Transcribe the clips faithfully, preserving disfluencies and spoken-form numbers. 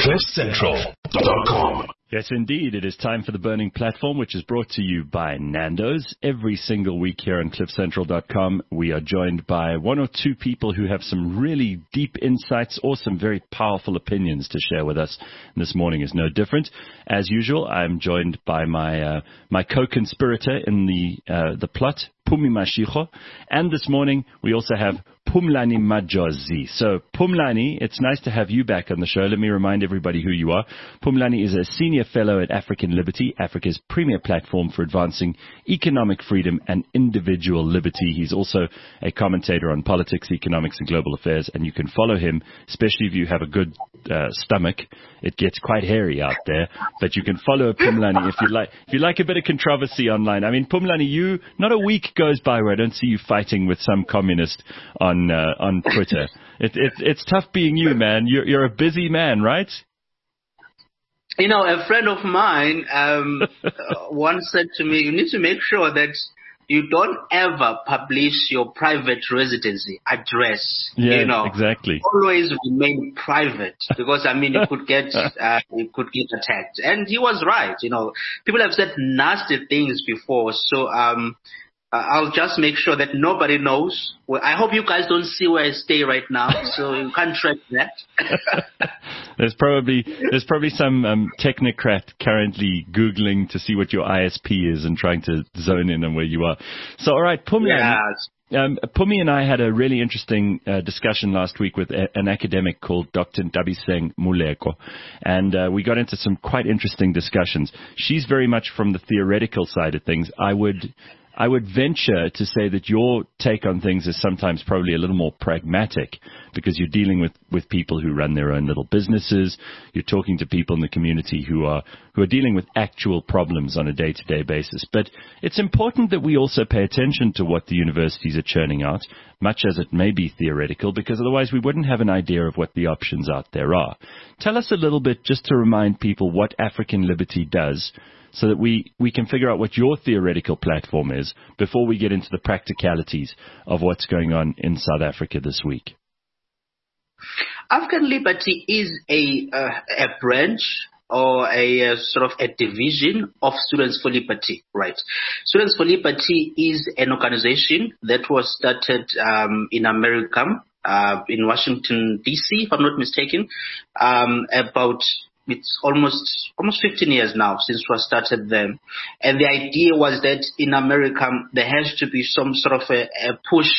cliff central dot com. Yes, indeed. It is time for the Burning Platform, which is brought to you by Nando's. Every single week here on cliff central dot com, we are joined by one or two people who have some really deep insights or some very powerful opinions to share with us. And this morning is no different. As usual, I'm joined by my uh, my co-conspirator in the uh, the plot, Phumi Mashego. And this morning, we also have Phumlani Majozi. So, Phumlani, it's nice to have you back on the show. Let me remind everybody who you are. Phumlani is a senior fellow at African Liberty, Africa's premier platform for advancing economic freedom and individual liberty. He's also a commentator on politics, economics, and global affairs, and you can follow him, especially if you have a good uh, stomach. It gets quite hairy out there, but you can follow Phumlani if you like. If you like a bit of controversy online. I mean, Phumlani, you not a week goes by where I don't see you fighting with some communist on uh, on Twitter. It, it, it's tough being you, man. You're, you're a busy man, right? You know, a friend of mine um, once said to me, you need to make sure that you don't ever publish your private residency address. Yeah, you know, exactly. Always remain private because, I mean, you could get uh, you could get attacked. And he was right. You know, people have said nasty things before. So um, I'll just make sure that nobody knows. Well, I hope you guys don't see where I stay right now, so you can't track that. There's probably there's probably some um, technocrat currently Googling to see what your I S P is and trying to zone in on where you are. So, all right, Phumi, yes. um, Phumi and I had a really interesting uh, discussion last week with a, an academic called Doctor Ndabiseng Muleko, and uh, we got into some quite interesting discussions. She's very much from the theoretical side of things. I would... I would venture to say that your take on things is sometimes probably a little more pragmatic because you're dealing with, with people who run their own little businesses. You're talking to people in the community who are who are dealing with actual problems on a day-to-day basis. But it's important that we also pay attention to what the universities are churning out, much as it may be theoretical, because otherwise we wouldn't have an idea of what the options out there are. Tell us a little bit, just to remind people, what African Liberty does, so that we, we can figure out what your theoretical platform is before we get into the practicalities of what's going on in South Africa this week. African Liberty is a uh, a branch or a uh, sort of a division of Students for Liberty, right? Students for Liberty is an organization that was started um, in America, uh, in Washington, D C, if I'm not mistaken, um, about It's almost almost fifteen years now since we started them. And the idea was that in America, there has to be some sort of a, a push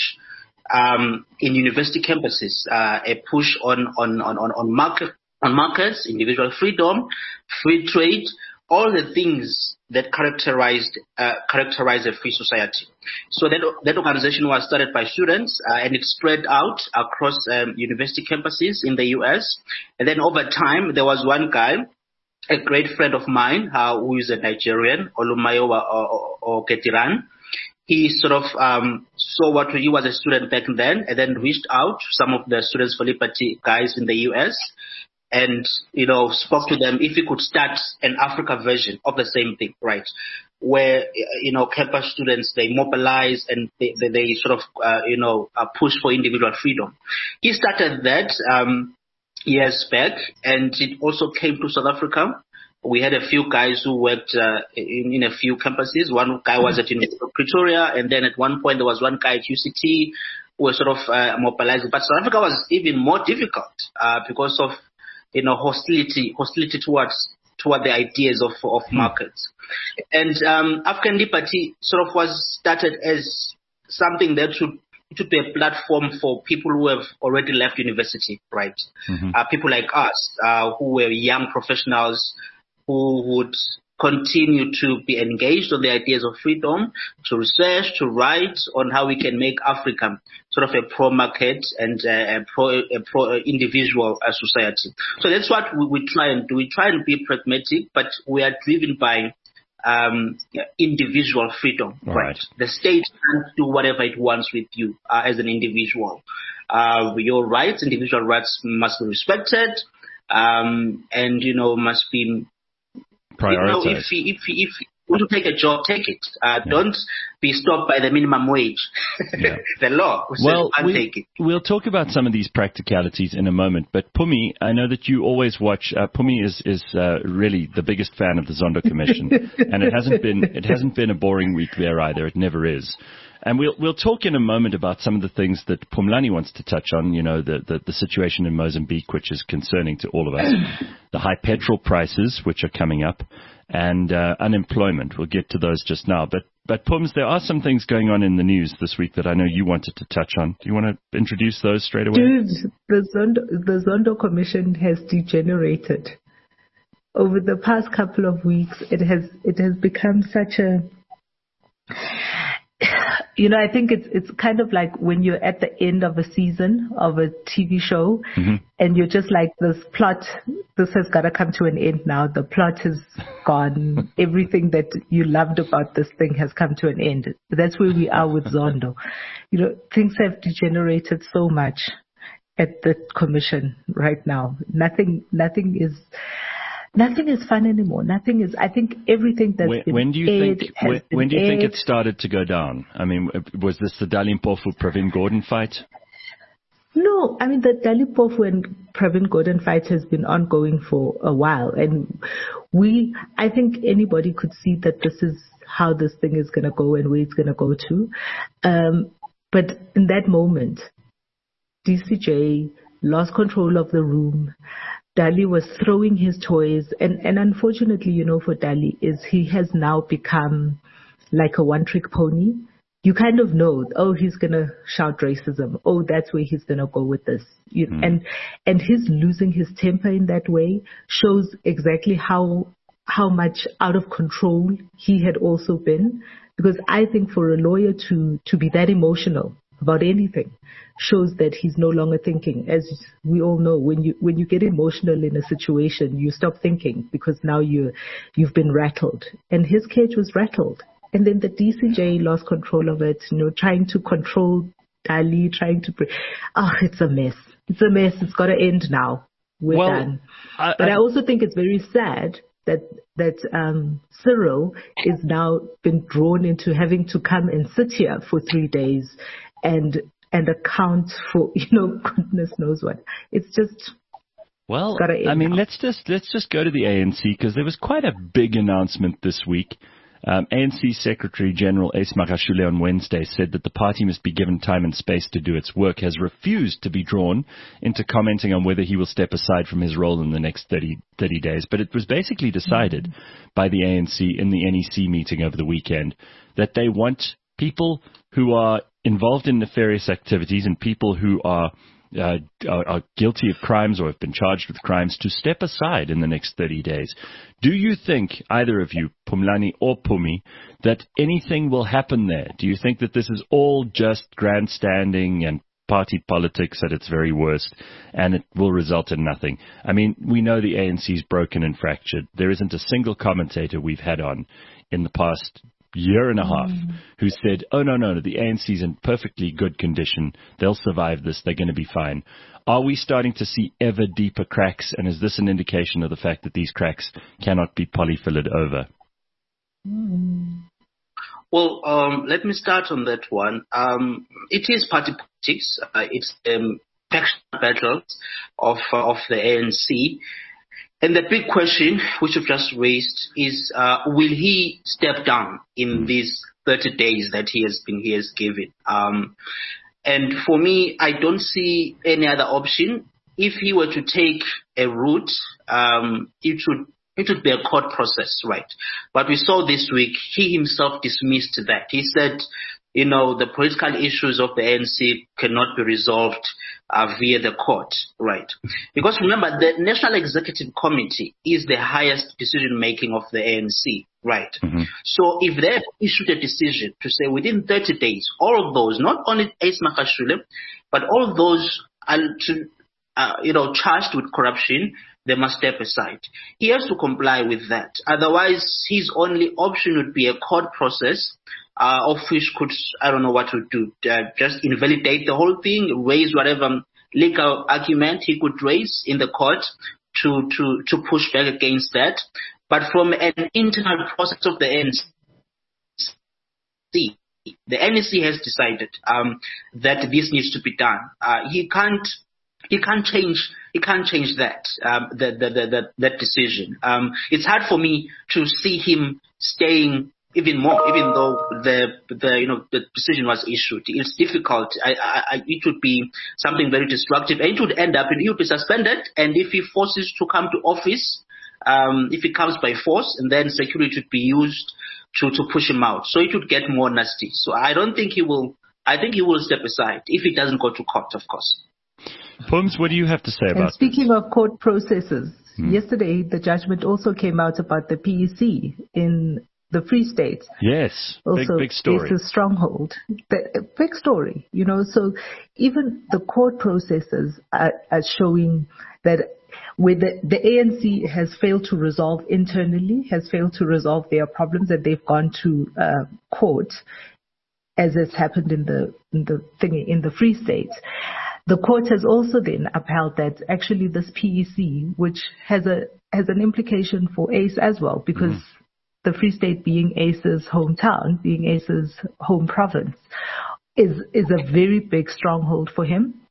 um, in university campuses, uh, a push on, on, on, on, market, on markets, individual freedom, free trade, all the things that characterized uh, characterize a free society. So that that organization was started by students, uh, and it spread out across um, university campuses in the U S. And then over time, there was one guy, a great friend of mine, uh, who is a Nigerian, Olumayowa Oketiran. He sort of um, saw what he was a student back then, and then reached out to some of the Students for Liberty guys in the U S. And, you know, spoke to them if we could start an Africa version of the same thing, right? Where, you know, campus students, they mobilize and they, they, they sort of, uh, you know, uh, push for individual freedom. He started that um, years back, and it also came to South Africa. We had a few guys who worked uh, in, in a few campuses. One guy was at University of Pretoria, and then at one point there was one guy at U C T who was sort of uh, mobilizing. But South Africa was even more difficult uh, because of, you know, hostility, hostility towards, toward the ideas of, of markets. And, um, African Liberty sort of was started as something that should, it should be a platform for people who have already left university, right? Mm-hmm. Uh, people like us, uh, who were young professionals who would continue to be engaged on the ideas of freedom, to research, to write on how we can make Africa sort of a pro-market and uh, a pro, a pro individual uh, society. So that's what we, we try and do. We try and be pragmatic, but we are driven by um, individual freedom. Right. right? The state can't do whatever it wants with you uh, as an individual. Uh, your rights, individual rights must be respected, um, and, you know, must be... Prioritized. You know, if, if, if, want to take a job, take it. Uh, yeah. Don't be stopped by the minimum wage. Yeah. The law says well, can't we, take it. We'll talk about some of these practicalities in a moment. But Pumi, I know that you always watch. Uh, Pumi is is uh, really the biggest fan of the Zondo Commission, and it hasn't been it hasn't been a boring week there either. It never is. And we'll we'll talk in a moment about some of the things that Phumlani wants to touch on. You know, the, the, the situation in Mozambique, which is concerning to all of us, the high petrol prices, which are coming up, and uh, unemployment. We'll get to those just now. But but Pums, there are some things going on in the news this week that I know you wanted to touch on. Do you want to introduce those straight away? Dude, the Zondo, the Zondo Commission has degenerated. Over the past couple of weeks, it has it has become such a... You know, I think it's it's kind of like when you're at the end of a season of a T V show, mm-hmm. and you're just like, this plot, this has got to come to an end now. The plot is gone. Everything that you loved about this thing has come to an end. That's where we are with Zondo. You know, things have degenerated so much at the commission right now. Nothing, nothing is... Nothing is fun anymore. Nothing is. I think everything that's when, been when do you aired think has when, been when do you aired. think it started to go down? I mean, was this the Dali Mpofu Pravin Gordhan fight? No, I mean the Dali Mpofu and Pravin Gordhan fight has been ongoing for a while, and we. I think anybody could see that this is how this thing is going to go and where it's going to go to. Um, but in that moment, D C J lost control of the room. Dali was throwing his toys, and, and unfortunately, you know, for Dali is he has now become like a one-trick pony. You kind of know, oh, he's gonna shout racism. Oh, that's where he's gonna go with this. You, mm. And and his losing his temper in that way shows exactly how how much out of control he had also been. Because I think for a lawyer to to be that emotional about anything shows that he's no longer thinking. As we all know, when you when you get emotional in a situation, you stop thinking because now you you've been rattled, and his cage was rattled. And then the D C J lost control of it, you know, trying to control Dali, trying to. Pre- oh, it's a mess. It's a mess. It's got to end now. We're well, done. I, but I, I also think it's very sad that that um, Cyril is now been drawn into having to come and sit here for three days and and account for, you know, goodness knows what. It's just well. I mean, now. let's just let's just go to the A N C, because there was quite a big announcement this week. Um, A N C Secretary General Ace Magashule on Wednesday said that the party must be given time and space to do its work, has refused to be drawn into commenting on whether he will step aside from his role in the next thirty, thirty days. But it was basically decided mm-hmm. by the A N C in the N E C meeting over the weekend that they want people who are involved in nefarious activities and people who are, uh, are are guilty of crimes or have been charged with crimes to step aside in the next thirty days. Do you think, either of you, Phumlani or Pumi, that anything will happen there? Do you think that this is all just grandstanding and party politics at its very worst, and it will result in nothing? I mean, we know the A N C is broken and fractured. There isn't a single commentator we've had on in the past year and a half mm. who said, oh, no, no, no, the A N C's in perfectly good condition. They'll survive this. They're going to be fine. Are we starting to see ever deeper cracks? And is this an indication of the fact that these cracks cannot be polyfilled over? Mm. Well, um, let me start on that one. Um, it is party politics. Uh, it's um, faction battles of, uh, of the A N C. And the big question, which you've just raised, is uh, will he step down in these thirty days that he has been he has given? Um, and for me, I don't see any other option. If he were to take a route, um, it would it would be a court process, right? But we saw this week he himself dismissed that. He said, you know, the political issues of the A N C cannot be resolved uh, via the court, right? Because remember, the National Executive Committee is the highest decision-making of the A N C, right? Mm-hmm. So if they have issued a decision to say within thirty days, all of those, not only Ace Magashule, but all of those are to, uh, you know, charged with corruption, they must step aside. He has to comply with that. Otherwise, his only option would be a court process, Uh, of which could, I don't know what to do, uh, just invalidate the whole thing, raise whatever legal argument he could raise in the court to, to, to push back against that. But from an internal process of the N E C, the N E C has decided um, that this needs to be done. Uh, he can't. He can't change. He can't change that. Um, that, that, that, that, that decision. Um, it's hard for me to see him staying even more, even though the the you know the decision was issued. It's difficult. I, I, it would be something very destructive, and it would end up in he would be suspended. And if he forces to come to office, um, if he comes by force, and then security would be used to to push him out. So it would get more nasty. So I don't think he will. I think he will step aside if he doesn't go to court, of course. Pums, what do you have to say about and speaking this? of court processes, hmm. yesterday the judgment also came out about the P E C in the Free State. Yes, also, big, big story. It's a stronghold. The, big story, you know. So even the court processes are, are showing that where the, the A N C has failed to resolve internally, has failed to resolve their problems, that they've gone to uh, court, as has happened in the in the thing in the Free State. The court has also then upheld that actually this P E C, which has a has an implication for ACE as well, because mm. the Free State being ACE's hometown, being ACE's home province, is is a very big stronghold for him.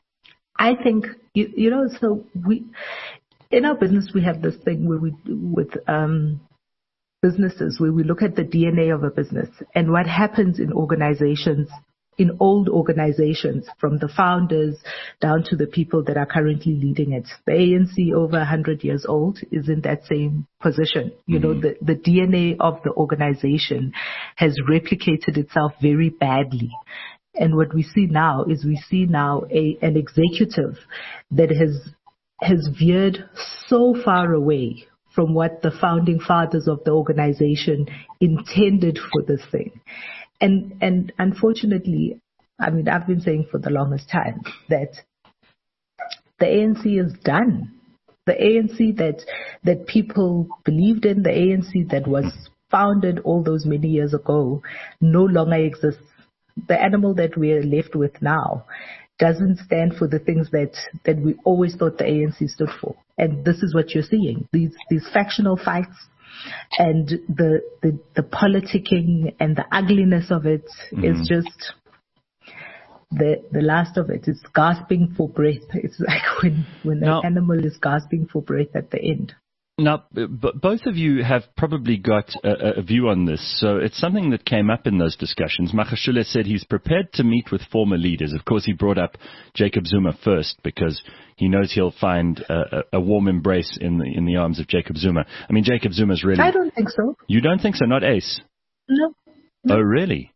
I think you, you know. So we in our business we have this thing where we with um, businesses where we look at the D N A of a business and what happens in organizations. In old organizations, from the founders down to the people that are currently leading it. The A N C, over one hundred years old, is in that same position. You mm-hmm. know, the, the D N A of the organization has replicated itself very badly. And what we see now is we see now a, an executive that has, has veered so far away from what the founding fathers of the organization intended for this thing. And and unfortunately, I mean, I've been saying for the longest time that the A N C is done. The A N C that that people believed in, the A N C that was founded all those many years ago, no longer exists. The animal that we're left with now doesn't stand for the things that, that we always thought the A N C stood for. And this is what you're seeing, these these factional fights. And the, the the politicking and the ugliness of it mm-hmm. is just the the last of it. It's gasping for breath. It's like when when an animal is gasping for breath at the end. Now, b- both of you have probably got a, a view on this, so it's something that came up in those discussions. Magashule said he's prepared to meet with former leaders. Of course, he brought up Jacob Zuma first because he knows he'll find a, a warm embrace in the in the arms of Jacob Zuma. I mean, Jacob Zuma's really... I don't think so. You don't think so? Not Ace? No. no. Oh, really?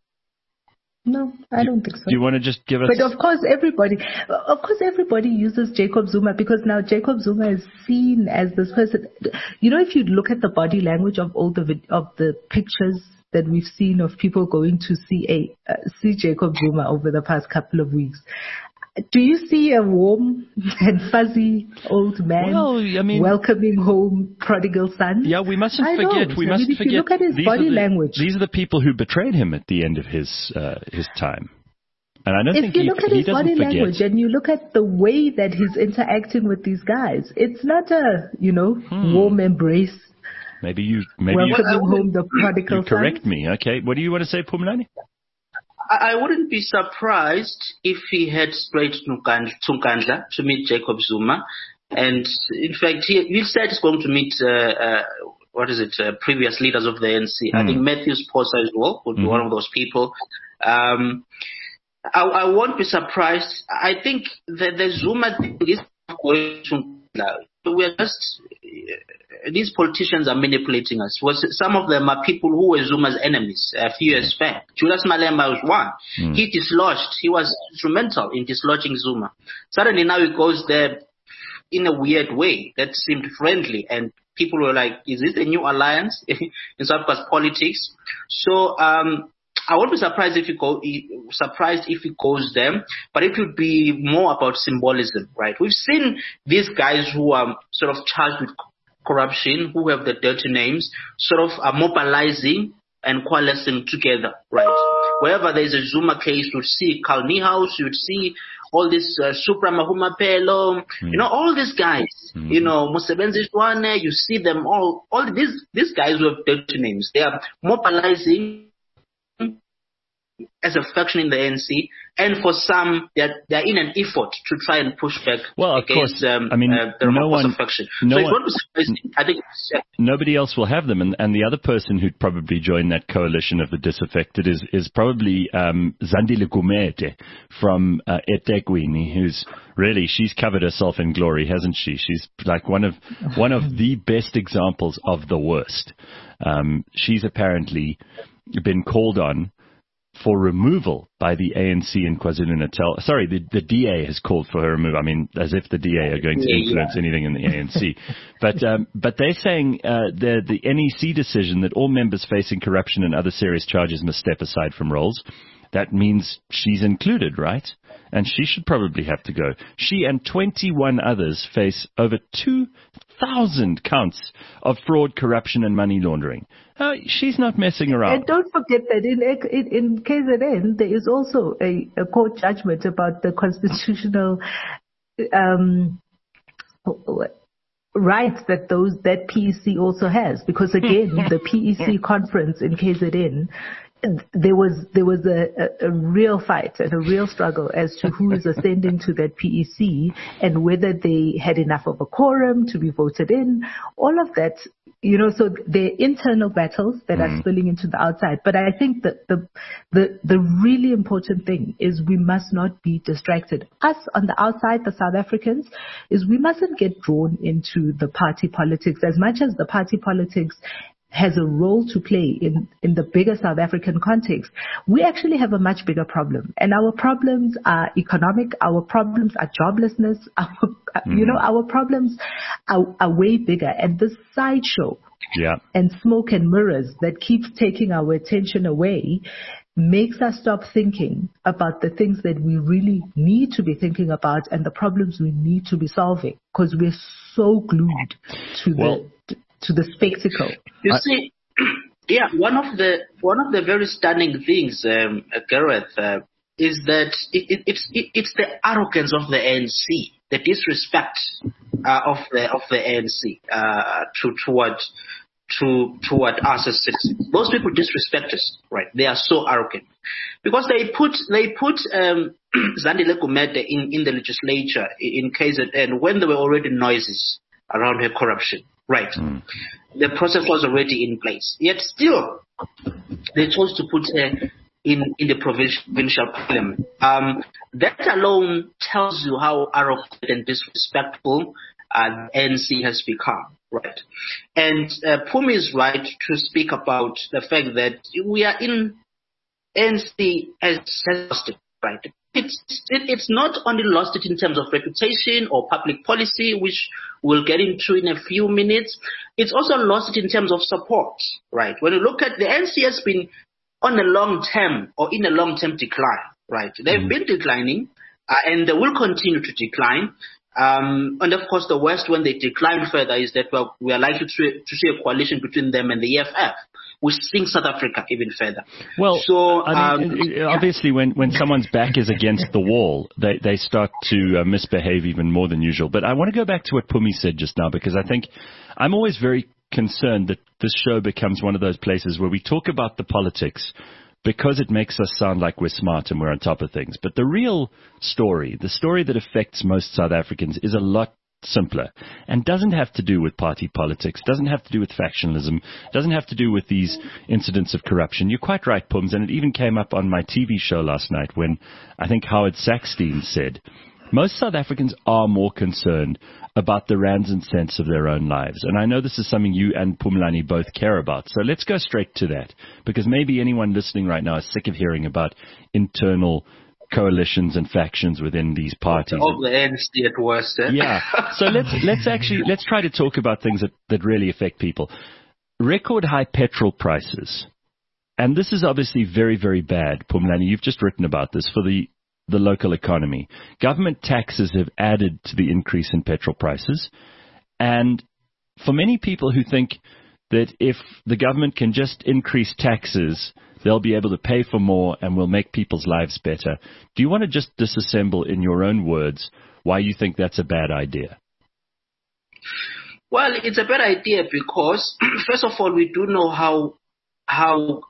No, I don't think so. Do you want to just give us... But of course, everybody, of course, everybody uses Jacob Zuma because now Jacob Zuma is seen as this person. You know, if you look at the body language of all the of the pictures that we've seen of people going to see a uh, see Jacob Zuma over the past couple of weeks, do you see a warm and fuzzy old man well, I mean, welcoming home prodigal son? Yeah, we mustn't I forget. Don't. We I mustn't mean, if forget. You look at his body the, language. These are the people who betrayed him at the end of his uh, his time. And I don't if think you he, look at he his body forget. language and you look at the way that he's interacting with these guys, it's not a you know hmm. warm embrace. Maybe you maybe welcoming you, home the prodigal you correct son. me. Okay, what do you want to say, Phumlani? I wouldn't be surprised if he had straight to Nkandla to meet Jacob Zuma. And in fact, he, he said he's going to meet, uh, uh, what is it, uh, previous leaders of the A N C. Mm. I think Matthews Posa as well would be mm. one of those people. Um, I, I won't be surprised. I think that the Zuma thing is going to Nkandla. We're just, uh, these politicians are manipulating us. Was some of them are people who were Zuma's enemies a few years back. Julius Malema was one. Mm. He dislodged. He was instrumental in dislodging Zuma. Suddenly now he goes there in a weird way that seemed friendly, and people were like, "Is this a new alliance in South Africa's politics?" So um, I won't be surprised if he go, surprised if he goes there, but it would be more about symbolism, right? We've seen these guys who are sort of charged with corruption, who have the dirty names, sort of are mobilizing and coalescing together, right? Wherever there's a Zuma case, you'd see Carl Niehaus, you'd see all this uh, Supra Mahumapelo, mm. you know, all these guys, mm. you know, Musebenzi Shwane, you see them all, all these, these guys with dirty names. They are mobilizing as a faction in the A N C, and for some, they're, they're in an effort to try and push back well, of against course, um, I mean, uh, the no one, faction. No so one, it won't be surprising. I think yeah. Nobody else will have them, and, and the other person who'd probably join that coalition of the disaffected is, is probably um, Zandile Gumede from uh, eThekwini, who's really, she's covered herself in glory, hasn't she? She's like one of one of the best examples of the worst. Um, she's apparently been called on for removal by the A N C in KwaZulu-Natal. Sorry, the, the D A has called for her removal. I mean, as if the D A are going to influence yeah. anything in the A N C. But um, but they're saying uh, the, the N E C decision that all members facing corruption and other serious charges must step aside from roles. That means she's included, right? And she should probably have to go. She and twenty-one others face over two thousand counts of fraud, corruption, and money laundering. Uh, she's not messing around. And don't forget that in in, in K Z N, there is also a, a court judgment about the constitutional um, rights that those that P E C also has. Because again, the P E C conference in K Z N, there was there was a, a, a real fight and a real struggle as to who is ascending to that P E C and whether they had enough of a quorum to be voted in. All of that, you know, so they're internal battles that mm. are spilling into the outside. But I think that the the the really important thing is we must not be distracted. Us on the outside, the South Africans, is we mustn't get drawn into the party politics as much as the party politics has a role to play in, in the bigger South African context. We actually have a much bigger problem. And our problems are economic. Our problems are joblessness. Our, mm. You know, our problems are, are way bigger. And this sideshow yeah. and smoke and mirrors that keeps taking our attention away makes us stop thinking about the things that we really need to be thinking about and the problems we need to be solving, because we're so glued to well, the to the spectacle. You I, see, yeah, one of the one of the very stunning things, um, Gareth, uh, is that it, it, it's it, it's the arrogance of the A N C, the disrespect uh, of the of the A N C uh, to toward to toward us as citizens. Those people disrespect us, right? They are so arrogant because they put they put um, Zandile Gumede in in the legislature in K Z N when there were already noises around her corruption. Right. Mm. The process was already in place. Yet still, they chose to put her in, in the provincial parliament. Um, that alone tells you how arrogant and disrespectful uh, the A N C has become. Right. And uh, Phumi is right to speak about the fact that we are in A N C has lost it. Right. It's it, it's not only lost it in terms of reputation or public policy, which we'll get into in a few minutes. It's also lost it in terms of support, right? When you look at the A N C has been on a long term or in a long term decline, right? They've mm-hmm. been declining uh, and they will continue to decline. Um, and of course, the worst when they decline further is that well, we are likely to, to see a coalition between them and the E F F, which sinks South Africa even further. Well, so I mean, um, obviously, when, when someone's back is against the wall, they, they start to uh, misbehave even more than usual. But I want to go back to what Phumi said just now, because I think I'm always very concerned that this show becomes one of those places where we talk about the politics because it makes us sound like we're smart and we're on top of things. But the real story, the story that affects most South Africans, is a lot simpler and doesn't have to do with party politics, doesn't have to do with factionalism, doesn't have to do with these incidents of corruption. You're quite right, Pums, and it even came up on my T V show last night when I think Howard Sackstein said most South Africans are more concerned about the rands and cents of their own lives. And I know this is something you and Phumlani both care about. So let's go straight to that, because maybe anyone listening right now is sick of hearing about internal coalitions and factions within these parties. Of the A N C at worst. Eh? Yeah. So let's let's actually let's try to talk about things that, that really affect people. Record high petrol prices. And this is obviously very, very bad, Phumlani. You've just written about this for the the local economy. Government taxes have added to the increase in petrol prices. And for many people who think that if the government can just increase taxes, they'll be able to pay for more and will make people's lives better. Do you want to just disassemble in your own words why you think that's a bad idea? Well, it's a bad idea because, first of all, we do know how how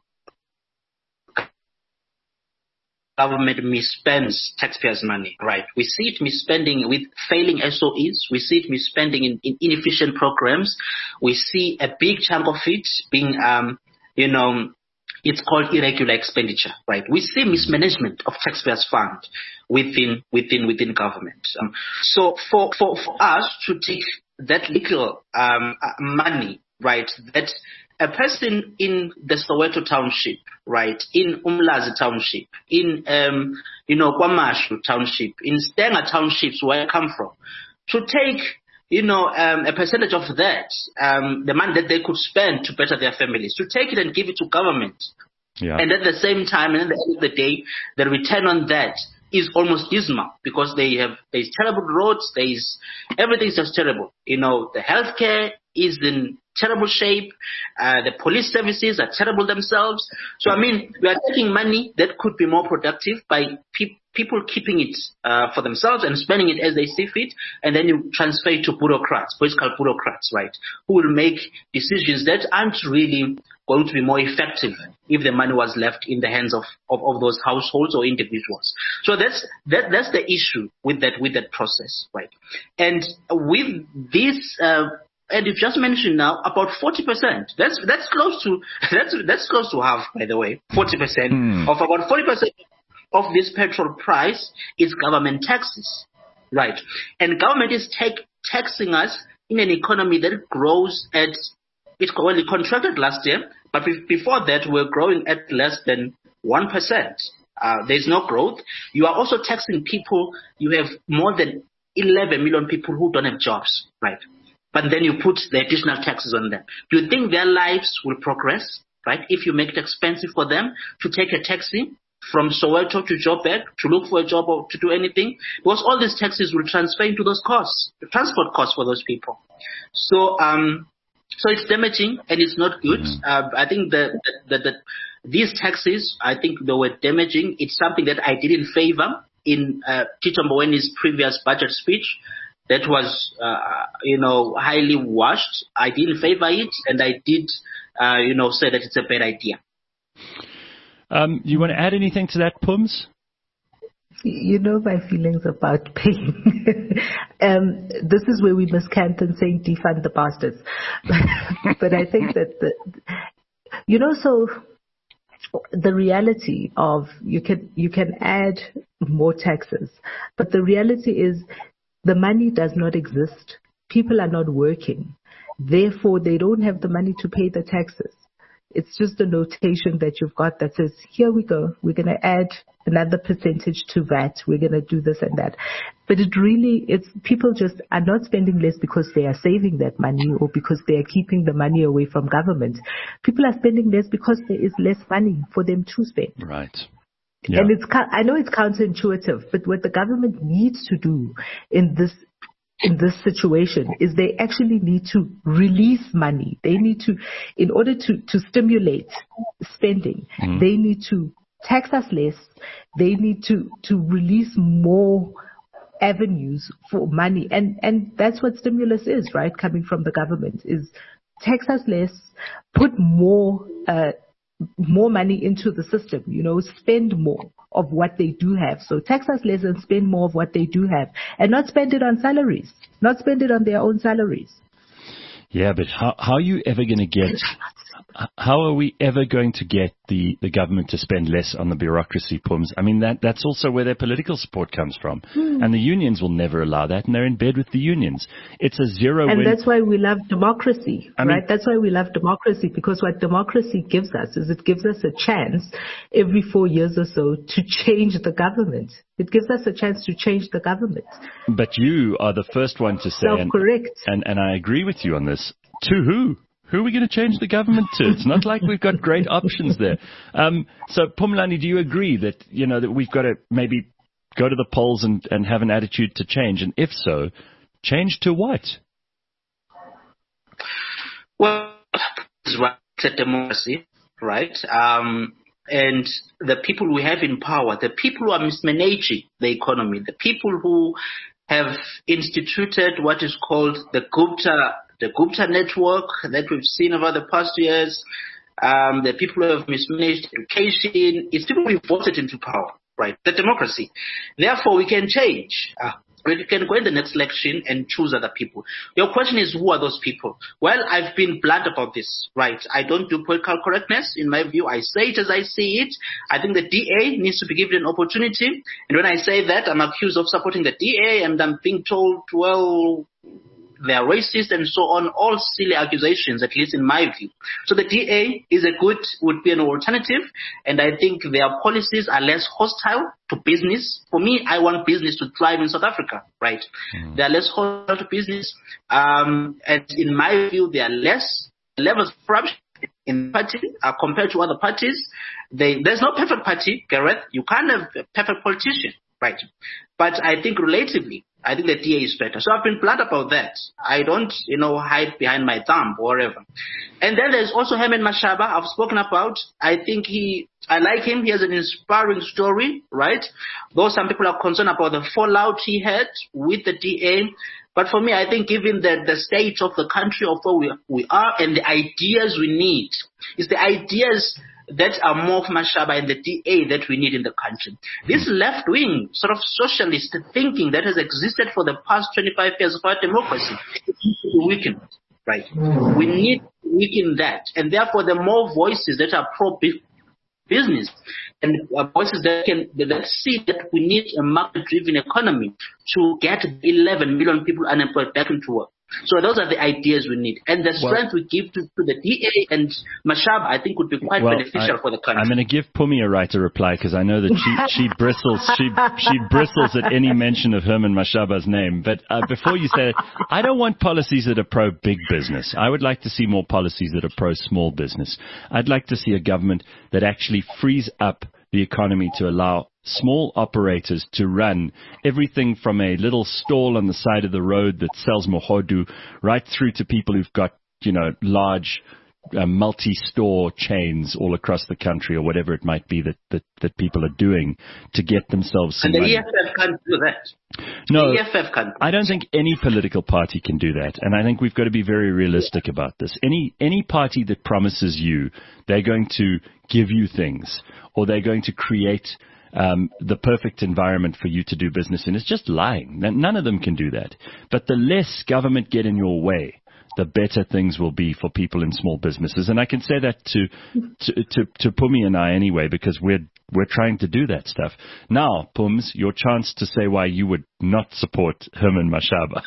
government misspends taxpayers' money, right? We see it misspending with failing S O Es. We see it misspending in, in inefficient programs. We see a big chunk of it being, um, you know, it's called irregular expenditure, right? We see mismanagement of taxpayers' fund within within within government. Um, so for, for for us to take that little um, uh, money, right, that a person in the Soweto township, right, in Umlazi township, in, um, you know, Kwamashu township, in Stenga townships where I come from, to take, you know, um, a percentage of that, um, the money that they could spend to better their families, to take it and give it to government. Yeah. And at the same time, and at the end of the day, the return on that is almost dismal because they have, there's terrible roads, there's, everything's just terrible. You know, the healthcare is in terrible shape, uh, the police services are terrible themselves. So, I mean, we are taking money that could be more productive by pe- people keeping it uh, for themselves and spending it as they see fit, and then you transfer it to bureaucrats, political bureaucrats, right, who will make decisions that aren't really going to be more effective if the money was left in the hands of, of, of those households or individuals. So that's that that's the issue with that with that process, right? And with this, uh, and you've just mentioned now about forty percent. That's that's close to that's that's close to half, by the way. Forty percent mm. of about forty percent of this petrol price is government taxes, right? And government is take, taxing us in an economy that grows at. It well, it contracted last year, but before that, we're growing at less than one percent. Uh, there's no growth. You are also taxing people. You have more than eleven million people who don't have jobs, right? But then you put the additional taxes on them. Do you think their lives will progress, right? If you make it expensive for them to take a taxi from Soweto to Joburg to look for a job or to do anything, because all these taxes will transfer into those costs, the transport costs for those people. So, um, So it's damaging and it's not good. Mm-hmm. Uh, I think that, that, that these taxes, I think they were damaging. It's something that I didn't favor in uh, Tito Mbowene's previous budget speech. That was, uh, you know, highly washed. I didn't favor it, and I did, uh, you know, say that it's a bad idea. Um, you want to add anything to that, Pums? You know my feelings about paying. um, this is where we miss Canton saying defund the bastards. But I think that, the, you know, so the reality of you can you can add more taxes, but the reality is the money does not exist. People are not working. Therefore, they don't have the money to pay the taxes. It's just a notation that you've got that says, here we go. We're going to add another percentage to V A T. We're going to do this and that. But it really, it's people just are not spending less because they are saving that money or because they are keeping the money away from government. People are spending less because there is less money for them to spend. Right. Yeah. And it's, I know it's counterintuitive, but what the government needs to do in this in this situation is they actually need to release money. They need to, in order to, to stimulate spending, mm. they need to tax us less. They need to, to release more avenues for money. And, and that's what stimulus is, right? Coming from the government is tax us less, put more, uh, more money into the system, you know, spend more of what they do have. So tax us less and spend more of what they do have and not spend it on salaries, not spend it on their own salaries. Yeah, but how, how are you ever going to get, how are we ever going to get the, the government to spend less on the bureaucracy, Pums? I mean, that that's also where their political support comes from. Hmm. And the unions will never allow that, and they're in bed with the unions. It's a zero And win. that's why we love democracy, I right? mean, that's why we love democracy, because what democracy gives us is it gives us a chance every four years or so to change the government. It gives us a chance to change the government. But you are the first one to say, Self-correct. And, and, and I agree with you on this, to who? Who are we going to change the government to? It's not like we've got great options there. Um, so, Phumlani, do you agree that, you know, that we've got to maybe go to the polls and, and have an attitude to change? And if so, change to what? Well, it's a democracy, right? Um, and the people we have in power, the people who are mismanaging the economy, the people who have instituted what is called the Gupta, the Gupta network that we've seen over the past years, um, the people who have mismanaged education, it's people we voted into power, right? The democracy. Therefore, we can change. Uh, we can go in the next election and choose other people. Your question is, who are those people? Well, I've been blunt about this, right? I don't do political correctness. In my view, I say it as I see it. I think the D A needs to be given an opportunity. And when I say that, I'm accused of supporting the D A, and I'm being told, well, they're racist and so on, all silly accusations, at least in my view. So the D A is a good, would be an alternative, and I think their policies are less hostile to business. For me, I want business to thrive in South Africa, right? Mm. They are less hostile to business, um, and in my view, they are less levels of corruption in the party uh, compared to other parties. They, there's no perfect party, Gareth. You can't have a perfect politician, right? But I think relatively, I think the D A is better. So I've been blunt about that. I don't, you know, hide behind my thumb or whatever. And then there's also Herman Mashaba I've spoken about. I think he, I like him. He has an inspiring story, right? Though some people are concerned about the fallout he had with the D A. But for me, I think given the, the state of the country of where we, we are and the ideas we need, it's the ideas that are more of Mashaba and the D A that we need in the country. This left-wing sort of socialist thinking that has existed for the past twenty-five years of our democracy needs to be weakened, right? We need to weaken that. And therefore, the more voices that are pro-business and voices that can that see that we need a market-driven economy to get eleven million people unemployed back into work. So those are the ideas we need. And the strength well, we give to, to the D A and Mashaba, I think, would be quite well, beneficial I, for the country. I'm going to give Pumi a right to reply because I know that she, she bristles she she bristles at any mention of Herman Mashaba's name. But uh, before you say it, I don't want policies that are pro-big business. I would like to see more policies that are pro-small business. I'd like to see a government that actually frees up the economy to allow small operators to run everything from a little stall on the side of the road that sells mohodu right through to people who've got, you know, large uh, multi-store chains all across the country or whatever it might be that, that, that people are doing to get themselves some and the money. E F F can't do that. No, the E F F can't. I don't think any political party can do that. And I think we've got to be very realistic about this. Any, any party that promises you they're going to give you things or they're going to create Um, the perfect environment for you to do business in is just lying. None of them can do that. But the less government get in your way, the better things will be for people in small businesses. And I can say that to to, to, to Pumi and I anyway, because we're we're trying to do that stuff. Now, Pums, your chance to say why you would not support Herman Mashaba.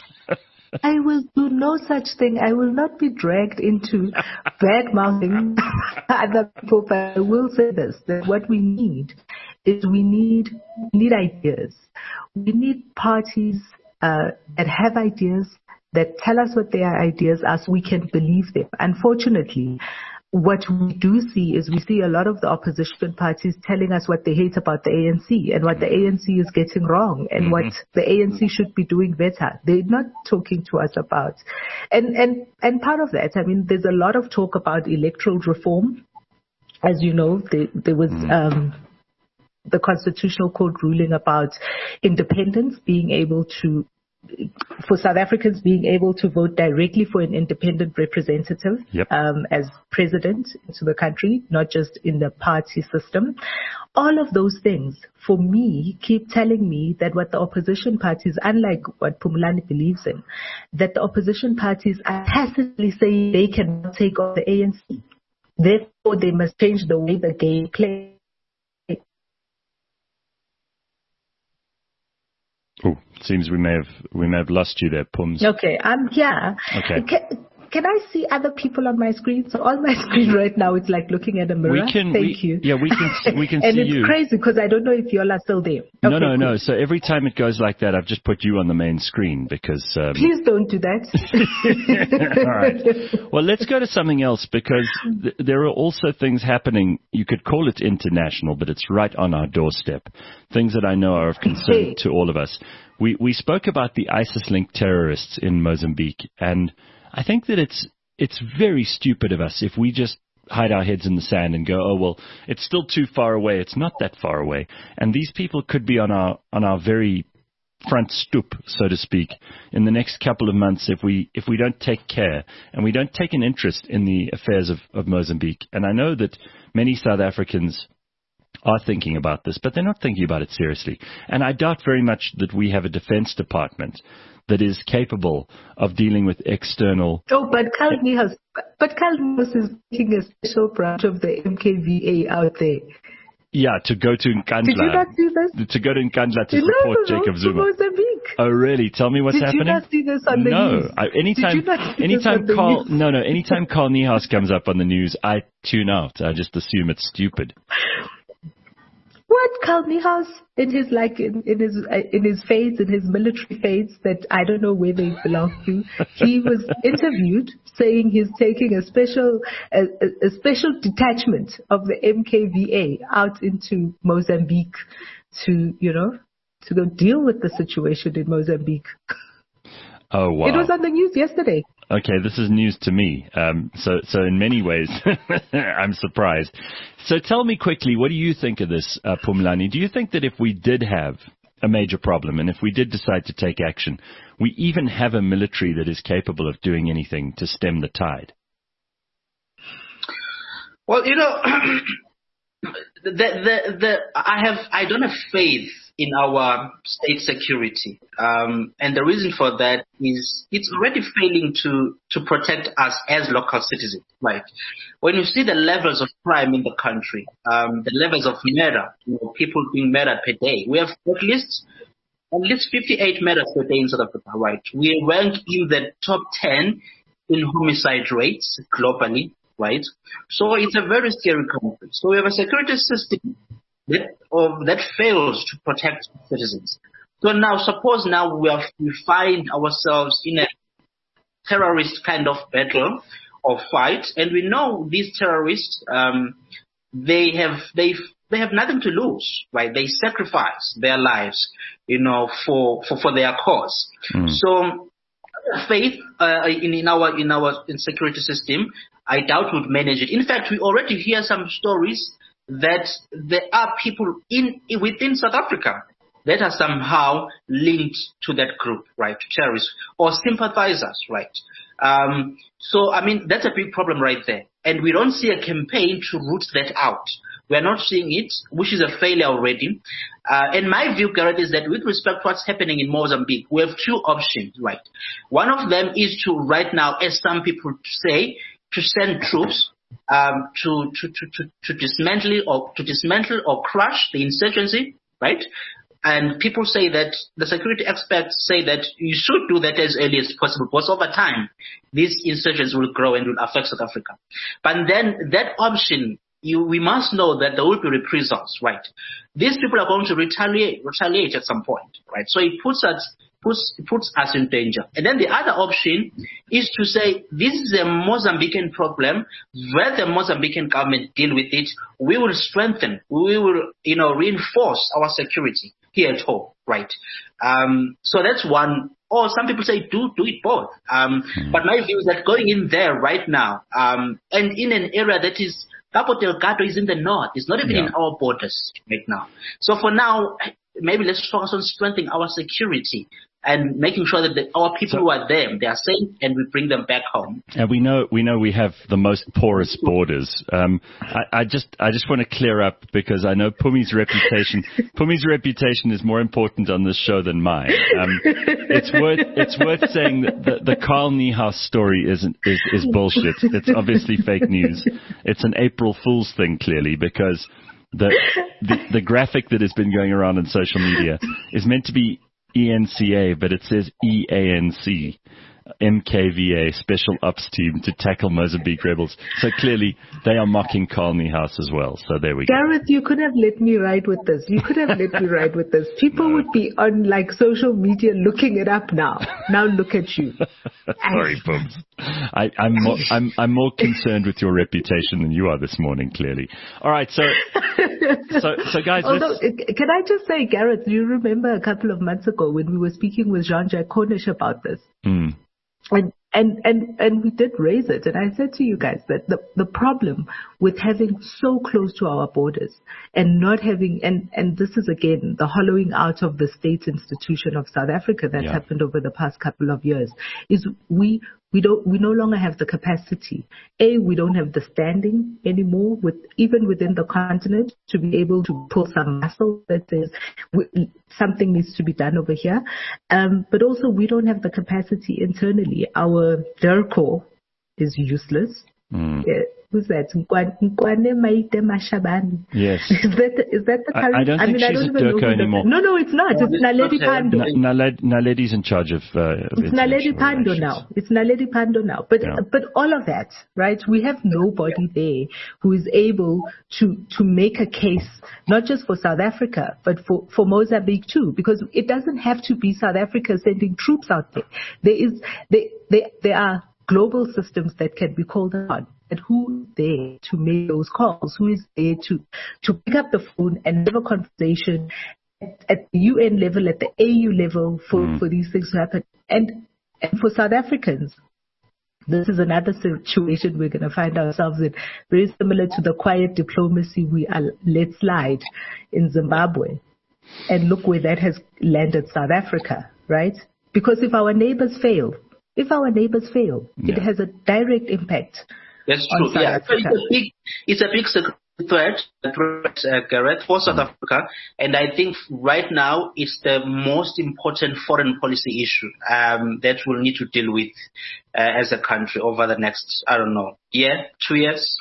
I will do no such thing. I will not be dragged into bad-mouthing other people, but I will say this, that what we need is we need, we need ideas. We need parties uh, that have ideas, that tell us what their ideas are so we can believe them. Unfortunately, what we do see is we see a lot of the opposition parties telling us what they hate about the A N C and what the A N C is getting wrong and mm-hmm. what the A N C should be doing better. They're not talking to us about. And, and, and part of that, I mean, there's a lot of talk about electoral reform. As you know, there, there was, mm-hmm. um, the Constitutional Court ruling about independents being able to for South Africans being able to vote directly for an independent representative yep. um, as president to the country, not just in the party system. All of those things, for me, keep telling me that what the opposition parties, unlike what Phumlani believes in, that the opposition parties are tacitly saying they cannot take on the A N C. Therefore, they must change the way the game plays. Oh, seems we may have we may have lost you there, Pums. Okay, I'm here. Okay. Can, can I see other people on my screen? So on my screen right now, it's like looking at a mirror. We can, Thank we, you. Yeah, we can we can and see it's you. And it's crazy because I don't know if y'all are still there. Okay, no, no, cool. no. So every time it goes like that, I've just put you on the main screen because. Um... Please don't do that. All right. Well, let's go to something else because th- there are also things happening. You could call it international, but it's right on our doorstep. Things that I know are of concern hey. to all of us. We we spoke about the ISIS-linked terrorists in Mozambique, and I think that it's it's very stupid of us if we just hide our heads in the sand and go, oh, well, it's still too far away. It's not that far away. And these people could be on our on our very front stoop, so to speak, in the next couple of months if we if we don't take care and we don't take an interest in the affairs of, of Mozambique. And I know that many South Africans are thinking about this, but they're not thinking about it seriously. And I doubt very much that we have a Defense Department that is capable of dealing with external... Oh, but Carl Niehaus, but Carl Niehaus is making a special branch of the M K V A out there. Yeah, to go to Nkandla. Did you not see this? To go to Nkandla to no, support no, no, Jacob Zuma. Mozambique. Oh, really? Tell me what's Did happening. Did you not see this on the no. news? I, anytime, Did you not see anytime this on Carl, the news? no, no, anytime Carl Niehaus comes up on the news, I tune out. I just assume it's stupid. What Carl Niehaus in his like in, in his uh, in his fades, in his military fades that I don't know where they belong to, he was interviewed saying he's taking a special a, a, a special detachment of the M K V A out into Mozambique to you know to go deal with the situation in Mozambique. Oh wow! It was on the news yesterday. Okay, this is news to me. Um, so, so in many ways, I'm surprised. So tell me quickly, what do you think of this, uh, Phumlani? Do you think that if we did have a major problem and if we did decide to take action, we even have a military that is capable of doing anything to stem the tide? Well, you know, the, the, the, I have, I don't have faith in our state security. Um, and the reason for that is it's already failing to, to protect us as local citizens. Right? When you see the levels of crime in the country, um, the levels of murder, you know, people being murdered per day, we have at least at least fifty-eight murders per day in South Africa. Right? We rank in the top ten in homicide rates globally. Right? So it's a very scary country. So we have a security system that or that fails to protect citizens. So now, suppose now we, have, we find ourselves in a terrorist kind of battle or fight, and we know these terrorists, um, they have they they have nothing to lose, right? They sacrifice their lives, you know, for for, for their cause. Mm. So, faith uh, in, in our in our in security system, I doubt would manage it. In fact, we already hear some stories that there are people in within South Africa that are somehow linked to that group, right, to terrorists or sympathizers, right? Um, so, I mean, that's a big problem right there. And we don't see a campaign to root that out. We are not seeing it, which is a failure already. Uh, and my view, Gareth, is that with respect to what's happening in Mozambique, we have two options, right? One of them is to right now, as some people say, to send troops Um, to, to, to, to, to dismantle or to dismantle or crush the insurgency, right? And people say that the security experts say that you should do that as early as possible because over time these insurgencies will grow and will affect South Africa. But then that option, you, we must know that there will be reprisals, right? These people are going to retaliate, retaliate at some point, right? So it puts us Puts, puts us in danger. And then the other option is to say, this is a Mozambican problem. Let the Mozambican government deal with it. We will strengthen, we will, you know, reinforce our security here at home, right? Um, so that's one. Or some people say, do, do it both. Um, but my view is that going in there right now, um, and in an area that is, Cabo Delgado is in the north. It's not even yeah. in our borders right now. So for now, maybe let's focus on strengthening our security and making sure that the, our people so, who are there, they are safe, and we bring them back home. And we know we know we have the most porous borders. Um, I, I just I just want to clear up because I know Pumi's reputation Pumi's reputation is more important on this show than mine. Um, it's worth it's worth saying that the, the Carl Niehaus story isn't is, is bullshit. It's obviously fake news. It's an April Fool's thing, clearly, because the the, the graphic that has been going around on social media is meant to be E N C A, but it says E A N C, M K V A, Special Ops Team to tackle Mozambique rebels. So clearly they are mocking Carl Niehaus as well. So there we go. Gareth, you could have let me ride with this. You could have let me ride with this. People no. would be on like social media looking it up now. Now look at you. Sorry, Bums. I, I'm more, I'm I'm more concerned with your reputation than you are this morning, clearly. All right, so so so guys. Although, let's... can I just say, Gareth, do you remember a couple of months ago when we were speaking with Jean-Jacques Cornish about this? Mm. And And, and, and we did raise it. And I said to you guys that the, the problem with having so close to our borders and not having, and, and this is again, the hollowing out of the state institution of South Africa that's yeah. happened over the past couple of years, is we, we don't, we no longer have the capacity. A, we don't have the standing anymore with, even within the continent, to be able to pull some muscle that says something needs to be done over here. Um, but also we don't have the capacity internally. Our D I R C O is useless. Mm. Uh, who's that? Yes. Is that, is that the current? I, I don't think I mean, she's I don't a D I R C O anymore. No, no, it's not. It's Naledi Pandor. Naledi, Naledi's in charge of. Uh, of it's Naledi Pandor now. It's Naledi Pandor now. But yeah. but all of that, right? We have nobody there who is able to to make a case, not just for South Africa, but for for Mozambique too, because it doesn't have to be South Africa sending troops out there. There is there there, there are global systems that can be called on. And who's there to make those calls? Who is there to, to pick up the phone and have a conversation at, at the U N level, at the A U level for, mm. for these things to happen? And, and for South Africans, this is another situation we're going to find ourselves in, very similar to the quiet diplomacy we are let slide in Zimbabwe. And look where that has landed South Africa, right? Because if our neighbors fail, if our neighbors fail, yeah. it has a direct impact. That's true. Yeah, so it's a big, it's a big threat, threat uh, Gareth, for South mm. Africa, and I think right now it's the most important foreign policy issue um, that we'll need to deal with uh, as a country over the next, I don't know, year, two years.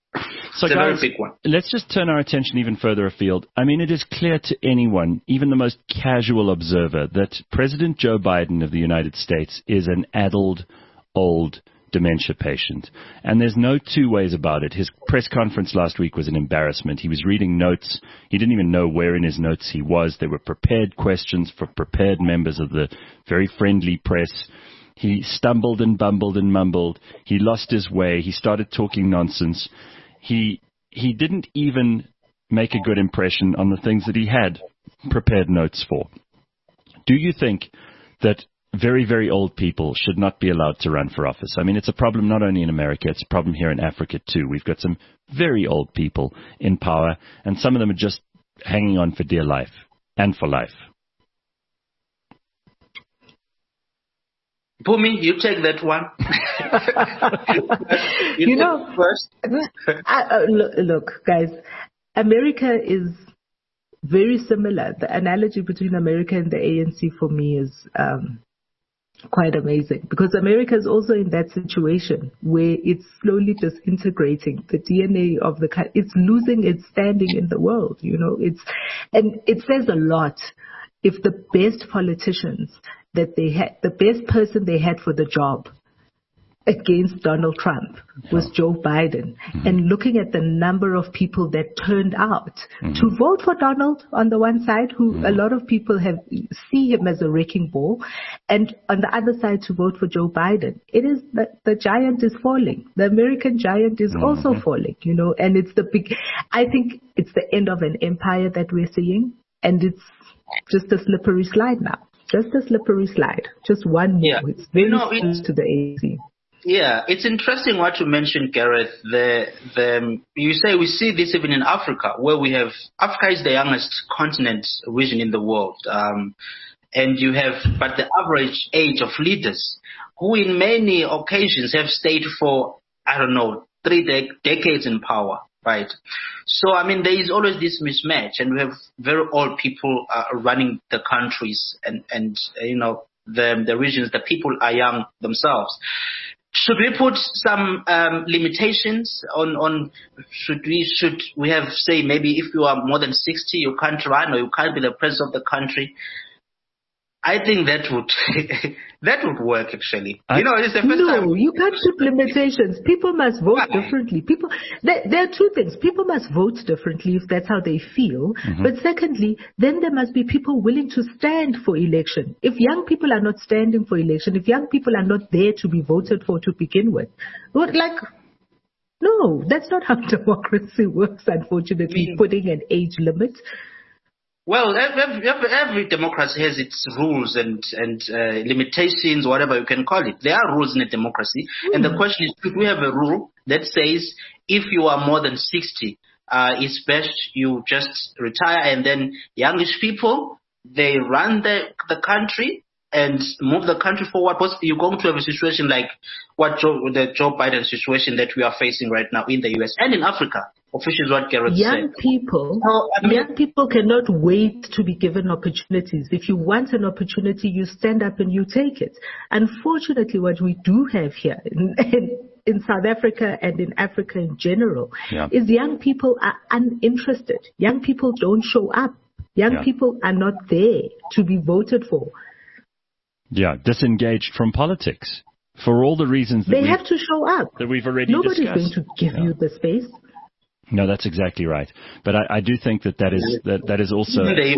So it's guys, a very big one. Let's just turn our attention even further afield. I mean, it is clear to anyone, even the most casual observer, that President Joe Biden of the United States is an addled, old dementia patient. And there's no two ways about it. His press conference last week was an embarrassment. He was reading notes. He didn't even know where in his notes he was. There were prepared questions for prepared members of the very friendly press. He stumbled and bumbled and mumbled. He lost his way. He started talking nonsense. He he didn't even make a good impression on the things that he had prepared notes for. Do you think that very, very old people should not be allowed to run for office? I mean, it's a problem not only in America, it's a problem here in Africa too. We've got some very old people in power, and some of them are just hanging on for dear life and for life. Bumi, you take that one. you, you know, first. I, uh, look, look, guys, America is very similar. The analogy between America and the A N C for me is um, quite amazing, because America is also in that situation where it's slowly disintegrating. The D N A of the country, it's losing its standing in the world. You know, it's and it says a lot if the best politicians that they had, the best person they had for the job against Donald Trump was Joe Biden. Mm-hmm. And looking at the number of people that turned out mm-hmm. to vote for Donald on the one side, who mm-hmm. a lot of people have see him as a wrecking ball, and on the other side to vote for Joe Biden. It is the, the giant is falling. The American giant is mm-hmm. also falling, you know, and it's the big, I think it's the end of an empire that we're seeing, and it's just a slippery slide now. Just a slippery slide. Just one more. Yeah. It's very you know, close to the A C. Yeah, it's interesting what you mentioned, Gareth. The the you say we see this even in Africa, where we have Africa is the youngest continent region in the world, um, and you have but the average age of leaders who, in many occasions, have stayed for I don't know three de- decades in power, right? So I mean, there is always this mismatch, and we have very old people uh, running the countries, and and uh, you know the the regions. The people are young themselves. Should we put some um, limitations on, on, should we, should we have, say, maybe if you are more than sixty, you can't run or you can't be the president of the country? I think that would, that would work actually. I, you know, it's the first no, time. No, you can't put limitations. People must vote Why? differently. People, there, there are two things. People must vote differently if that's how they feel. Mm-hmm. But secondly, then there must be people willing to stand for election. If young people are not standing for election, if young people are not there to be voted for to begin with, what, like, no, that's not how democracy works, unfortunately, putting an age limit. Well, every, every, every democracy has its rules and, and uh, limitations, whatever you can call it. There are rules in a democracy. Mm. And the question is, should we have a rule that says if you are more than sixty, uh, it's best you just retire, and then youngish people, they run the, the country and move the country forward? Because you're going to have a situation like what Joe, the Joe Biden situation that we are facing right now in the U S and in Africa. Officials, what Gareth young said. people, so, I mean, young people cannot wait to be given opportunities. If you want an opportunity, you stand up and you take it. Unfortunately, what we do have here in, in, in South Africa and in Africa in general yeah. is young people are uninterested. Young people don't show up. Young yeah. people are not there to be voted for. Yeah, disengaged from politics for all the reasons that they have to show up. That we've already Nobody's discussed. going to give yeah. you the space. No, that's exactly right. But I, I do think that that is that, that is also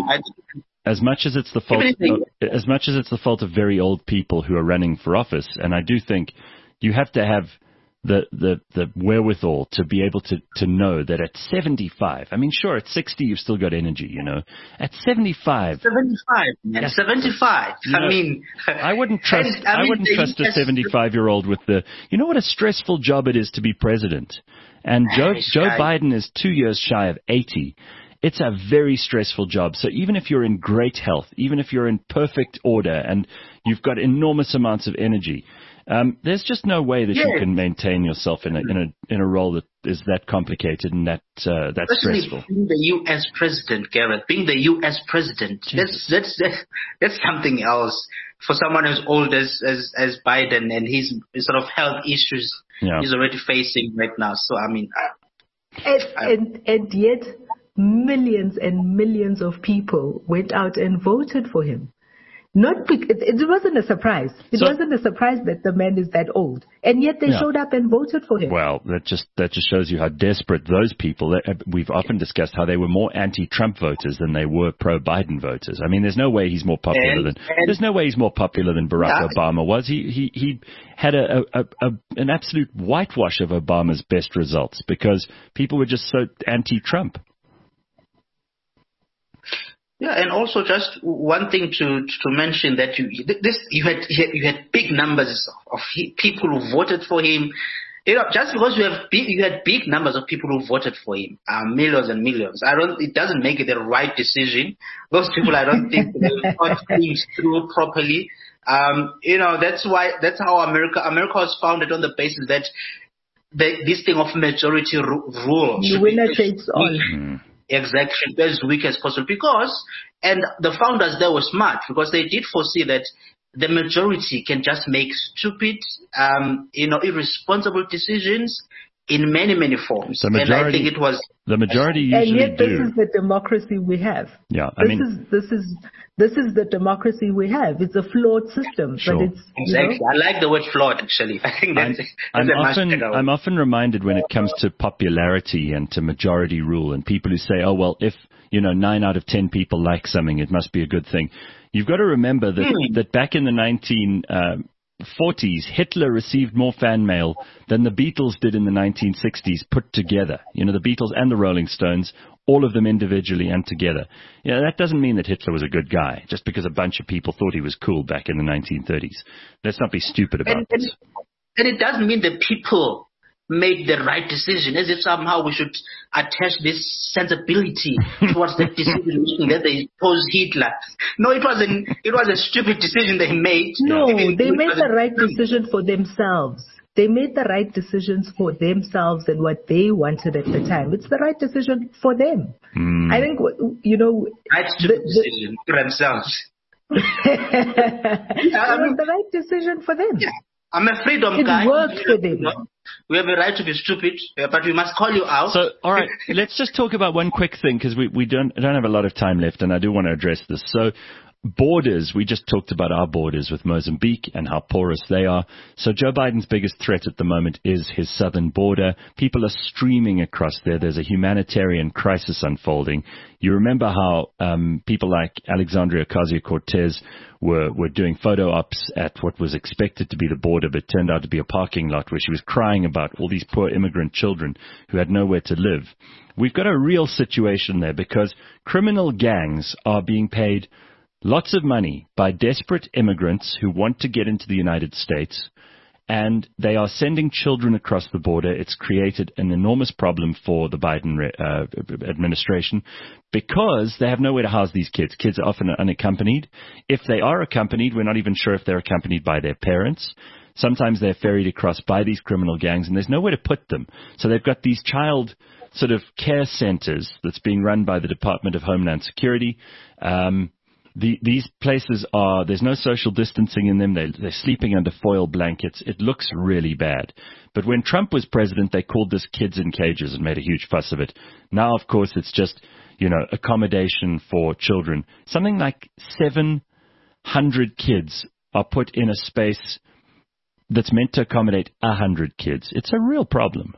as much as it's the fault of, as much as it's the fault of very old people who are running for office. And I do think you have to have the the, the wherewithal to be able to, to know that at seventy-five, I mean, sure, at sixty you've still got energy, you know. At seventy-five, seventy-five, man, yes, seventy-five. You know, I mean, I wouldn't trust. And, I, I mean, wouldn't trust a seventy-five-year-old with the. You know what a stressful job it is to be president. And Joe, Joe Biden is two years shy of eighty. It's a very stressful job. So even if you're in great health, even if you're in perfect order and you've got enormous amounts of energy, um, there's just no way that yeah. you can maintain yourself in a in a in a role that is that complicated and that uh, that Especially stressful. Being the U S president, Gareth, being the U S president, that's, that's that's that's something else for someone as old as as, as Biden and his, his sort of health issues. Yeah. He's already facing right now. So, I mean... I, and, I, and, and yet, millions and millions of people went out and voted for him. Not be, it, it wasn't a surprise. It so, wasn't a surprise that the man is that old. And yet they yeah. showed up and voted for him. Well, that just that just shows you how desperate those people... That, we've often discussed how they were more anti-Trump voters than they were pro-Biden voters. I mean, there's no way he's more popular and, than... And, there's no way he's more popular than Barack yeah. Obama was. He he he had a, a, a an absolute whitewash of Obama's best results because people were just so anti-Trump. Yeah, and also just one thing to to mention that you this you had you had big numbers of people who voted for him. You know, just because you have big, you had big numbers of people who voted for him, uh, millions and millions. I don't. It doesn't make it the right decision. Those people, I don't think they thought things through properly. Um, you know, that's why that's how America America was founded on the basis that the, this thing of majority rule. The winner takes all. Exactly, as weak as possible, because, and the founders there were smart because they did foresee that the majority can just make stupid, um, you know, irresponsible decisions in many, many forms. The majority, and I think it was the majority usually and yet do. this is the democracy we have. Yeah, I this mean, is this is this is the democracy we have. It's a flawed system, sure. but it's exactly. You know, I like the word flawed. Actually, I think that's. I'm, that's I'm a often much I'm often reminded when it comes to popularity and to majority rule, and people who say, "Oh well, if you know nine out of ten people like something, it must be a good thing." You've got to remember that hmm. that back in the nineteen forties, Hitler received more fan mail than the Beatles did in the nineteen sixties put together. You know, the Beatles and the Rolling Stones, all of them individually and together. You know, that doesn't mean that Hitler was a good guy, just because a bunch of people thought he was cool back in the nineteen thirties. Let's not be stupid about and, this. And it doesn't mean that people made the right decision, as if somehow we should attach this sensibility towards the decision that they posed Hitler. No, it wasn't. It was a stupid decision they made. No, it, they it made the right decision for themselves. They made the right decisions for themselves and what they wanted at the time. It's the right decision for them. Mm. I think, you know... Right stupid the, decision the, for themselves. It yeah, I mean, was the right decision for them. Yeah. I'm a freedom it guy. It worked for them. We have a right to be stupid, but we must call you out. So, all right, let's just talk about one quick thing because we, we don't don't have a lot of time left, and I do want to address this. So, borders, we just talked about our borders with Mozambique and how porous they are. So Joe Biden's biggest threat at the moment is his southern border. People are streaming across there. There's a humanitarian crisis unfolding. You remember how um, people like Alexandria Ocasio-Cortez were, were doing photo ops at what was expected to be the border, but turned out to be a parking lot where she was crying about all these poor immigrant children who had nowhere to live. We've got a real situation there because criminal gangs are being paid lots of money by desperate immigrants who want to get into the United States, and they are sending children across the border. It's created an enormous problem for the Biden uh, administration because they have nowhere to house these kids. Kids are often unaccompanied. If they are accompanied, we're not even sure if they're accompanied by their parents. Sometimes they're ferried across by these criminal gangs, and there's nowhere to put them. So they've got these child sort of care centers that's being run by the Department of Homeland Security. Um, The, these places are, there's no social distancing in them. They, they're sleeping under foil blankets. It looks really bad. But when Trump was president, they called this kids in cages and made a huge fuss of it. Now, of course, it's just, you know, accommodation for children. Something like seven hundred kids are put in a space that's meant to accommodate one hundred kids. It's a real problem.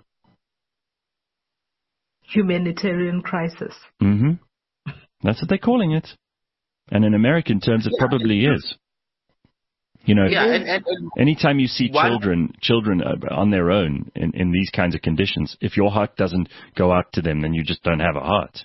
Humanitarian crisis. Mm-hmm. That's what they're calling it. And in American terms, it yeah. probably is. You know, yeah, and, and, and anytime you see one, children children on their own in, in these kinds of conditions, if your heart doesn't go out to them, then you just don't have a heart.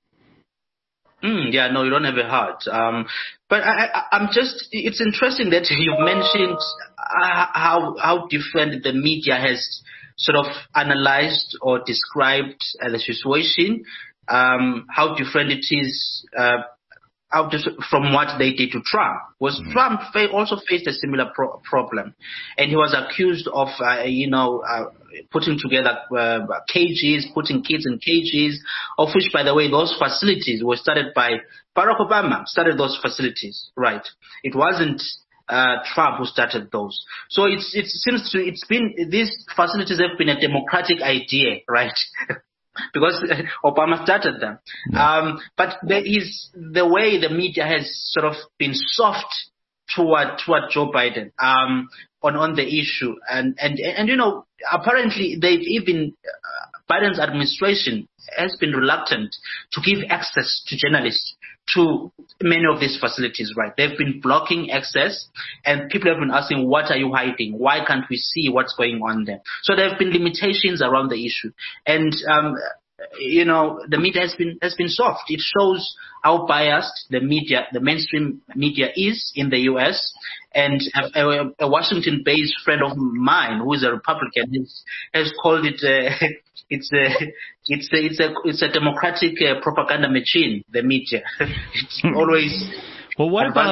Mm, yeah, no, you don't have a heart. Um, but I, I, I'm just, it's interesting that you've mentioned uh, how how different the media has sort of analyzed or described uh, the situation, um, how different it is uh, out from what they did to Trump. Was mm-hmm. Trump fa- also faced a similar pro- problem, and he was accused of, uh, you know, uh, putting together uh, cages, putting kids in cages, of which, by the way, those facilities were started by Barack Obama. Started those facilities, right? It wasn't uh, Trump who started those. So it's it seems to it's been these facilities have been a democratic idea, right? Because Obama started them. Yeah. Um, but there is the way the media has sort of been soft toward toward Joe Biden um, on on the issue, and and and you know, apparently they've even uh, Biden's administration has been reluctant to give access to journalists to many of these facilities, right? They've been blocking access, and people have been asking, what are you hiding? Why can't we see what's going on there? So there have been limitations around the issue. And, um, you know, the media has been has been soft. It shows how biased the media, the mainstream media is in the U S. And a, a, a Washington-based friend of mine, who is a Republican, has, has called it uh, it's a it's a it's a it's a democratic uh, propaganda machine. The media, it's always. Well, what about?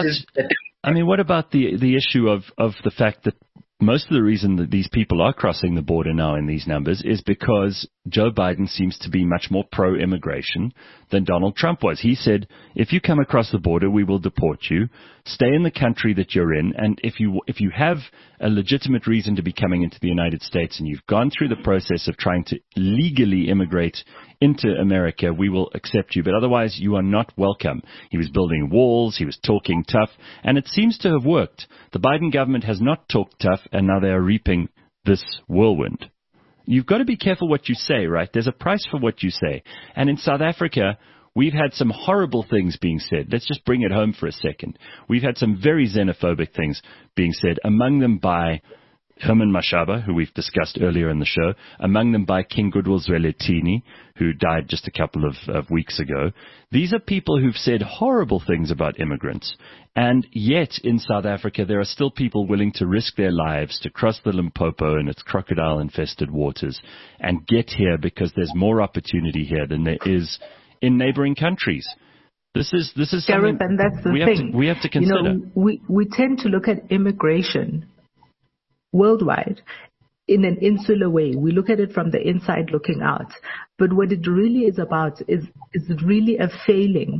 I mean, what about the the issue of of the fact that most of the reason that these people are crossing the border now in these numbers is because Joe Biden seems to be much more pro-immigration than Donald Trump was. He said, if you come across the border, we will deport you. Stay in the country that you're in. And if you if you have a legitimate reason to be coming into the United States and you've gone through the process of trying to legally immigrate into America, we will accept you. But otherwise, you are not welcome. He was building walls. He was talking tough. And it seems to have worked. The Biden government has not talked tough, and now they are reaping this whirlwind. You've got to be careful what you say, right? There's a price for what you say. And in South Africa, we've had some horrible things being said. Let's just bring it home for a second. We've had some very xenophobic things being said, among them by Herman Mashaba, who we've discussed earlier in the show, among them by King Goodwill Zwelithini, who died just a couple of, of weeks ago. These are people who've said horrible things about immigrants. And yet, in South Africa, there are still people willing to risk their lives to cross the Limpopo and its crocodile-infested waters and get here because there's more opportunity here than there is in neighboring countries. This is this is Gareth, something and that's the we thing. have to, we have to consider. You know, we, we tend to look at immigration worldwide in an insular way. We look at it from the inside looking out. But what it really is about is, is really a failing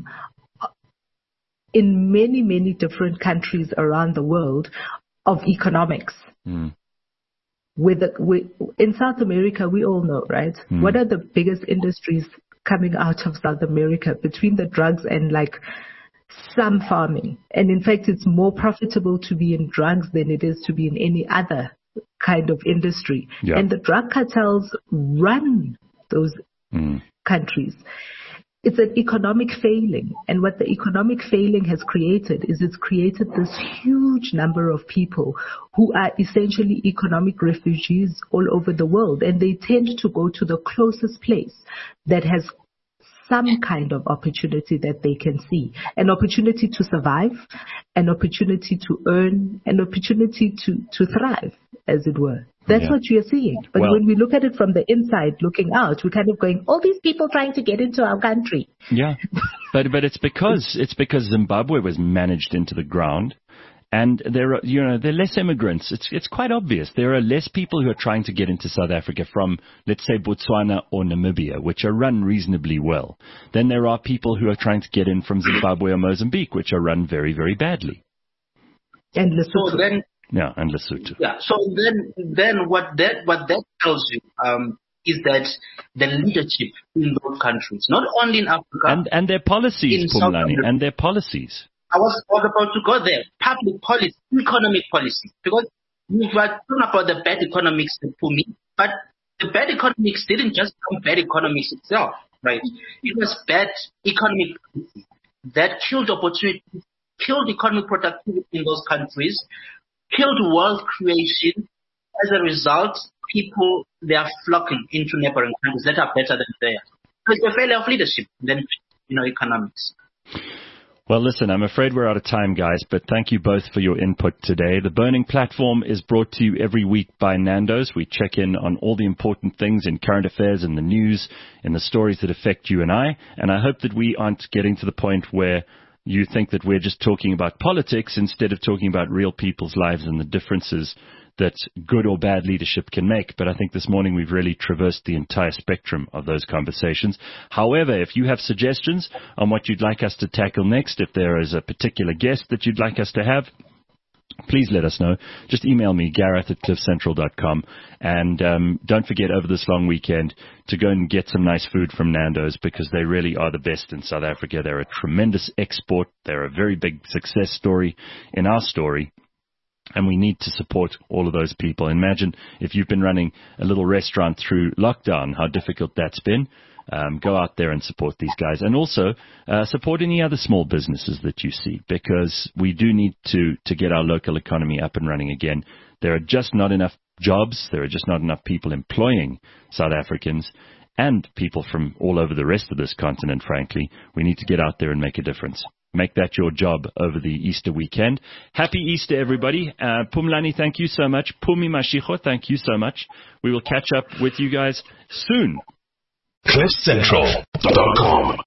in many, many different countries around the world of economics. Mm. With, the, with in South America, we all know, right? Mm. What are the biggest industries coming out of South America between the drugs and like some farming. And in fact, it's more profitable to be in drugs than it is to be in any other kind of industry. Yeah. And the drug cartels run those mm. countries. It's an economic failing. And what the economic failing has created is it's created this huge number of people who are essentially economic refugees all over the world. And they tend to go to the closest place that has some kind of opportunity that they can see. An opportunity to survive, an opportunity to earn, an opportunity to, to thrive, as it were. That's yeah. what you're seeing. But well, when we look at it from the inside looking out, we're kind of going, all these people trying to get into our country. Yeah. but but it's because it's because Zimbabwe was managed into the ground. And there are, you know, there are less immigrants. It's it's quite obvious. There are less people who are trying to get into South Africa from, let's say, Botswana or Namibia, which are run reasonably well. Then there are people who are trying to get in from Zimbabwe or Mozambique, which are run very, very badly. And Lesotho. So then, yeah, and Lesotho. Yeah. So then, then what that what that tells you um, is that the leadership in those countries, not only in Africa, and and their policies, Phumlani, and their policies. I was, I was about to go there. Public policy, economic policy. Because we were talking about the bad economics for me, but the bad economics didn't just come bad economics itself, right? It was bad economic policy that killed opportunity, killed economic productivity in those countries, killed wealth creation. As a result, people, they are flocking into neighboring countries that are better than theirs. So it's a failure of leadership than, you know, economics. Well, listen, I'm afraid we're out of time, guys, but thank you both for your input today. The Burning Platform is brought to you every week by Nando's. We check in on all the important things in current affairs, in the news, in the stories that affect you and I. And I hope that we aren't getting to the point where you think that we're just talking about politics instead of talking about real people's lives and the differences that good or bad leadership can make. But I think this morning we've really traversed the entire spectrum of those conversations. However, if you have suggestions on what you'd like us to tackle next, if there is a particular guest that you'd like us to have, please let us know. Just email me, Gareth at cliff central dot com. And um, don't forget over this long weekend to go and get some nice food from Nando's, because they really are the best in South Africa. They're a tremendous export. They're a very big success story in our story. And we need to support all of those people. Imagine if you've been running a little restaurant through lockdown, how difficult that's been. Um, go out there and support these guys. And also uh, support any other small businesses that you see, because we do need to, to get our local economy up and running again. There are just not enough jobs. There are just not enough people employing South Africans and people from all over the rest of this continent, frankly. We need to get out there and make a difference. Make that your job over the Easter weekend. Happy Easter, everybody. Uh, Phumlani, thank you so much. Phumi Mashego, thank you so much. We will catch up with you guys soon. cliff central dot com